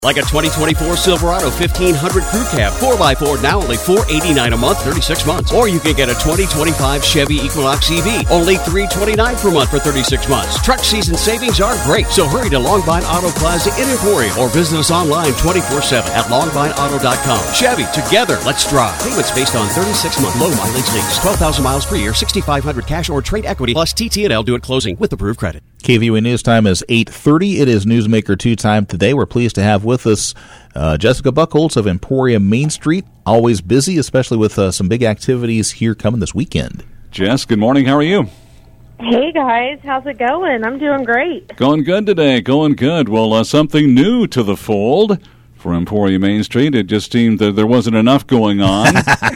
Like a 2024 Silverado 1500 Crew Cab 4x4, now only $489 a month, 36 months. Or you can get a 2025 Chevy Equinox EV, only $329 per month for 36 months. Truck season savings are great, so hurry to Longbine Auto Plaza in Emporia or visit us online 24/7 at longbineauto.com. Chevy, together, let's drive. Payments based on 36-month low mileage lease, 12,000 miles per year, $6,500 cash or trade equity, plus TT&L due at closing with approved credit. KVUE News Time is 8:30. It is Newsmaker 2 time today. We're pleased to have with us Jessica Buchholz of Emporia Main Street. Always busy, especially with some big activities here coming this weekend. Jess, good morning. How are you? Hey, guys. How's it going? I'm doing great. Going good today. Going good. Well, something new to the fold for Emporia Main Street. It just seemed that there wasn't enough going on.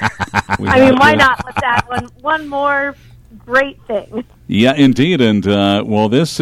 Why not with that one more great thing? Yeah, indeed. And, this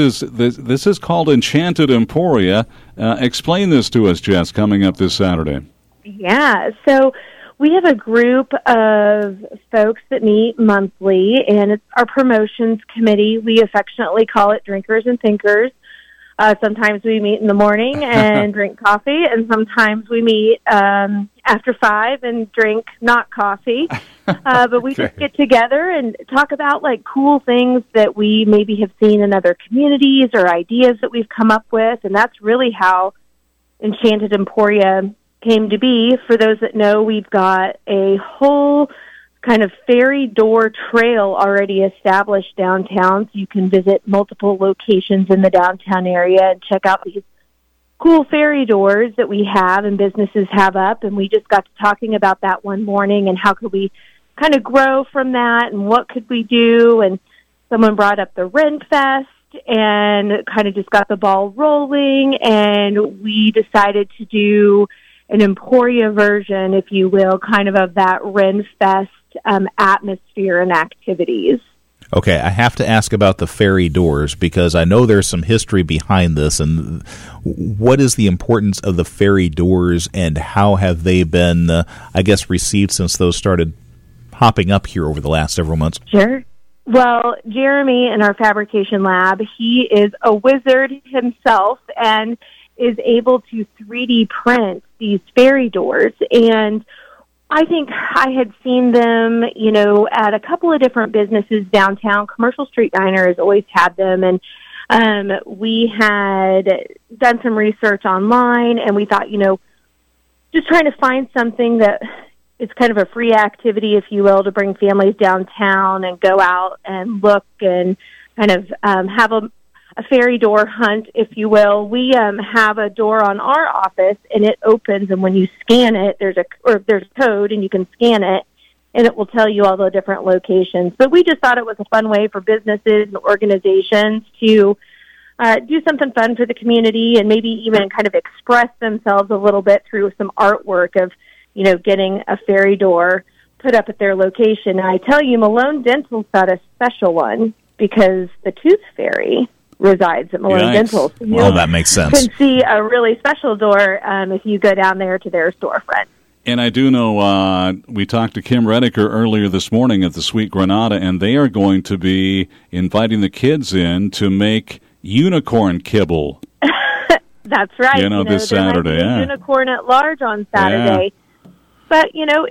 is called Enchanted Emporia. Explain this to us, Jess, coming up this Saturday. Yeah, so we have a group of folks that meet monthly, and it's our promotions committee. We affectionately call it Drinkers and Thinkers. Sometimes we meet in the morning and drink coffee, and sometimes we meet after 5 and drink not coffee. But we just get together and talk about cool things that we maybe have seen in other communities or ideas that we've come up with, and that's really how Enchanted Emporia came to be. For those that know, we've got a whole kind of ferry door trail already established downtown, so you can visit multiple locations in the downtown area and check out these cool ferry doors that we have and businesses have up. And we just got to talking about that one morning and how could we kind of grow from that and what could we do. And someone brought up the Ren Fest and kind of just got the ball rolling, and we decided to do an Emporia version, if you will, kind of that Ren Fest atmosphere and activities. Okay, I have to ask about the ferry doors because I know there's some history behind this. And what is the importance of the ferry doors, and how have they been, received since those started popping up here over the last several months? Sure. Well, Jeremy in our fabrication lab, he is a wizard himself and is able to 3D print these ferry doors. And I think I had seen them, at a couple of different businesses downtown. Commercial Street Diner has always had them, and we had done some research online, and we thought, just trying to find something that is kind of a free activity, if you will, to bring families downtown and go out and look and kind of have a ferry door hunt, if you will. We have a door on our office, and it opens, and when you scan it, there's a code, and you can scan it, and it will tell you all the different locations. But we just thought it was a fun way for businesses and organizations to do something fun for the community and maybe even kind of express themselves a little bit through some artwork of, getting a ferry door put up at their location. And I tell you, Malone Dental's got a special one because the Tooth Fairy resides at Malone Dental. So that makes sense. You can see a really special door if you go down there to their storefront. And I do know we talked to Kim Redeker earlier this morning at the Sweet Granada, and they are going to be inviting the kids in to make unicorn kibble. That's right. This Saturday. Yeah. Unicorn at large on Saturday. Yeah. But,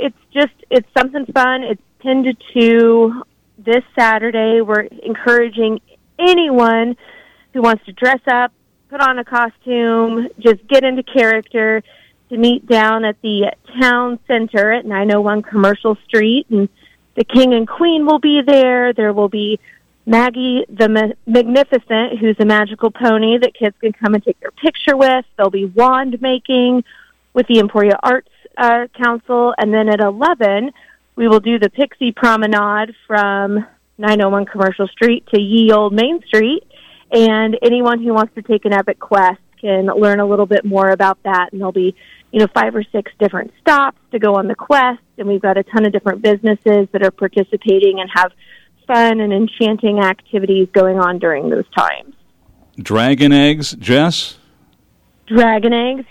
it's something fun. It's 10 to 2 this Saturday. We're encouraging anyone who wants to dress up, put on a costume, just get into character, to meet down at the town center at 901 Commercial Street. And the King and Queen will be there. There will be Maggie the Magnificent, who's a magical pony that kids can come and take their picture with. There'll be wand making with the Emporia Arts Council. And then at 11, we will do the Pixie Promenade from 901 Commercial Street to Ye Old Main Street. And anyone who wants to take an epic quest can learn a little bit more about that. And there'll be, 5 or 6 different stops to go on the quest. And we've got a ton of different businesses that are participating and have fun and enchanting activities going on during those times. Dragon eggs, Jess? Dragon eggs,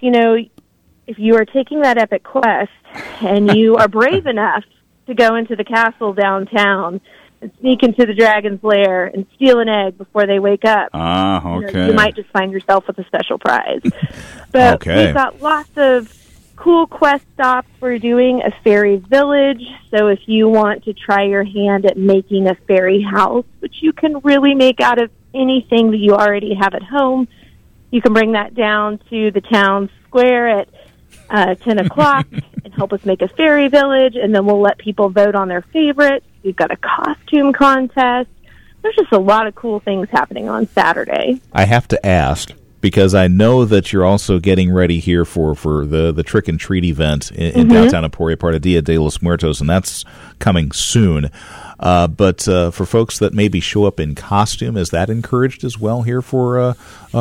if you are taking that epic quest and you are brave enough to go into the castle downtown, and sneak into the dragon's lair and steal an egg before they wake up. Okay. You might just find yourself with a special prize. But we've got lots of cool quest stops. We're doing a fairy village, so if you want to try your hand at making a fairy house, which you can really make out of anything that you already have at home, you can bring that down to the town square at 10 o'clock and help us make a fairy village, and then we'll let people vote on their favorites. We've got a costume contest. There's just a lot of cool things happening on Saturday. I have to ask, because I know that you're also getting ready here for the Trick and Treat event in downtown Emporia, part of Dia de los Muertos, and that's coming soon. But for folks that maybe show up in costume, is that encouraged as well here for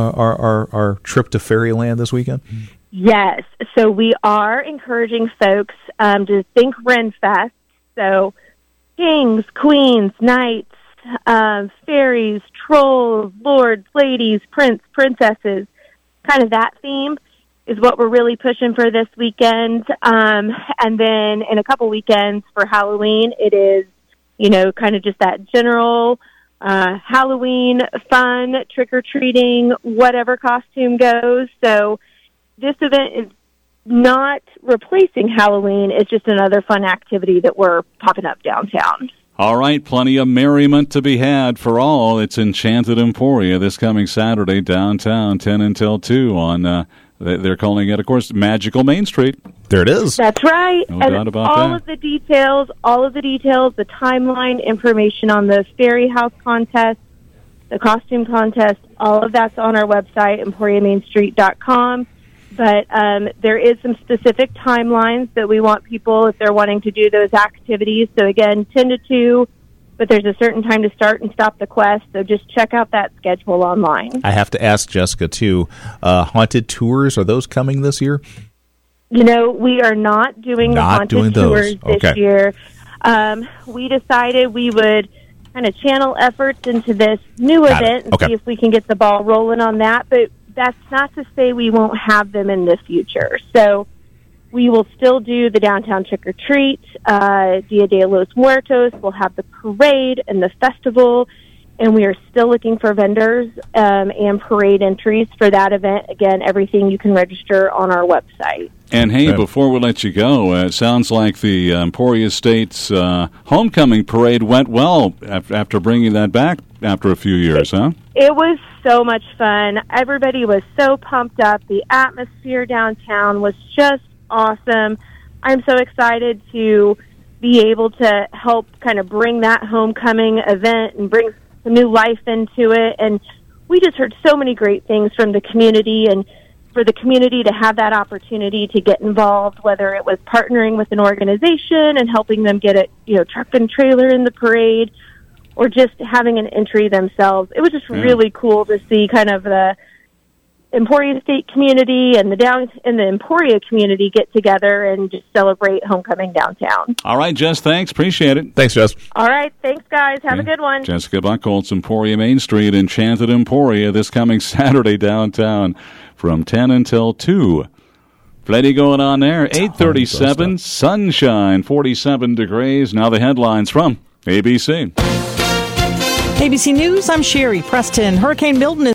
our trip to Fairyland this weekend? Yes. So we are encouraging folks to think Renfest. So kings, queens, knights, fairies, trolls, lords, ladies, princesses, kind of that theme is what we're really pushing for this weekend. And then in a couple weekends for Halloween, it is, kind of just that general Halloween fun, trick-or-treating, whatever costume goes. So this event is not replacing Halloween. It's just another fun activity that we're popping up downtown. All right, plenty of merriment to be had for all. It's Enchanted Emporia this coming Saturday downtown, 10 until 2 on, they're calling it, of course, Magical Main Street. There it is. That's right. No doubt about all that. of the details, the timeline, information on the Fairy House contest, the costume contest, all of that's on our website, EmporiaMainStreet.com. But there is some specific timelines that we want people, if they're wanting to do those activities. So, again, 10 to 2, but there's a certain time to start and stop the quest. So just check out that schedule online. I have to ask Jessica, too, haunted tours, are those coming this year? We are not doing the haunted tours this year. We decided we would kind of channel efforts into this new event and see if we can get the ball rolling on that. But that's not to say we won't have them in the future. So we will still do the downtown trick-or-treat, Dia de los Muertos. We'll have the parade and the festival, and we are still looking for vendors and parade entries for that event. Again, everything you can register on our website. And, hey, before we let you go, it sounds like the Emporia State's homecoming parade went well after bringing that back after a few years, huh? It was so much fun. Everybody was so pumped up. The atmosphere downtown was just awesome. I'm so excited to be able to help kind of bring that homecoming event and bring some new life into it. And we just heard so many great things from the community, and for the community to have that opportunity to get involved, whether it was partnering with an organization and helping them get a truck and trailer in the parade, or just having an entry themselves. It was just really cool to see kind of the Emporia State community and the Emporia community get together and just celebrate homecoming downtown. All right, Jess, thanks. Appreciate it. Thanks, Jess. All right, thanks, guys. Have a good one. Jessica Buchholz, Emporia Main Street, Enchanted Emporia, this coming Saturday downtown from 10 until 2. Plenty going on there. 8:37, sunshine, 47 degrees. Now the headlines from ABC. ABC News, I'm Sherry Preston. Hurricane Milton is